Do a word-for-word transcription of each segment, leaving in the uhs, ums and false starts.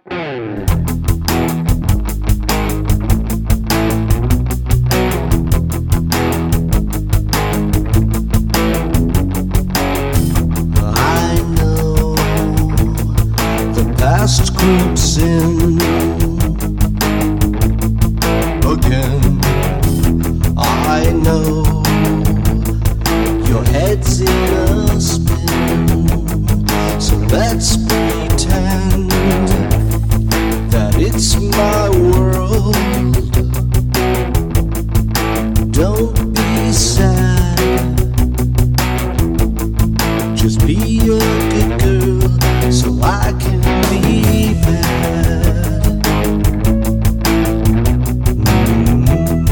Past creeps in again. I know your head's in a spin, so let's pretend that it's my world. Don't be sad, just be a good girl so I can be bad. Mm-hmm.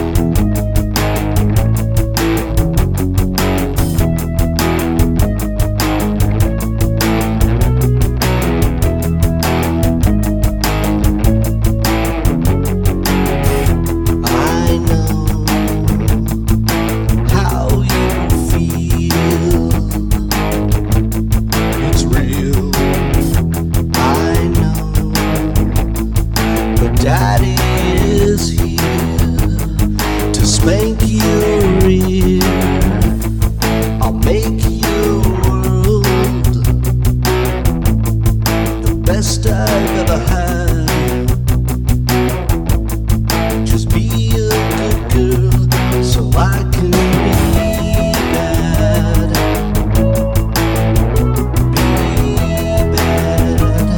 I know how you feel. It's real. Daddy is here to spank your rear. I'll make your world the best I've ever had. Just be a good girl so I can be bad. Be bad.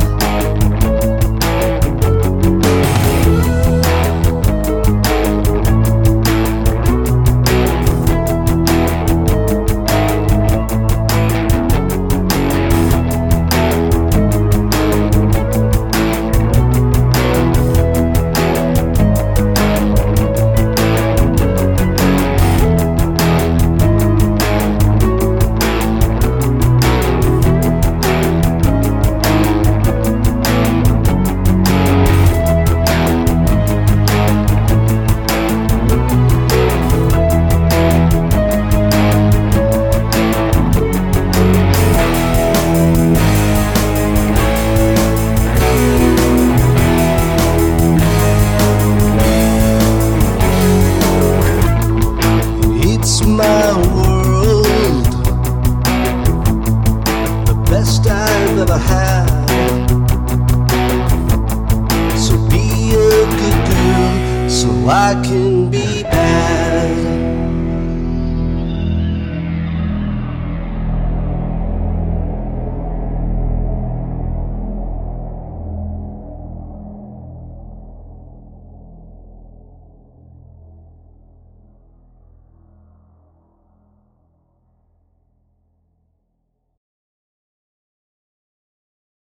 My world, the best I've ever had. So be a good girl so I can be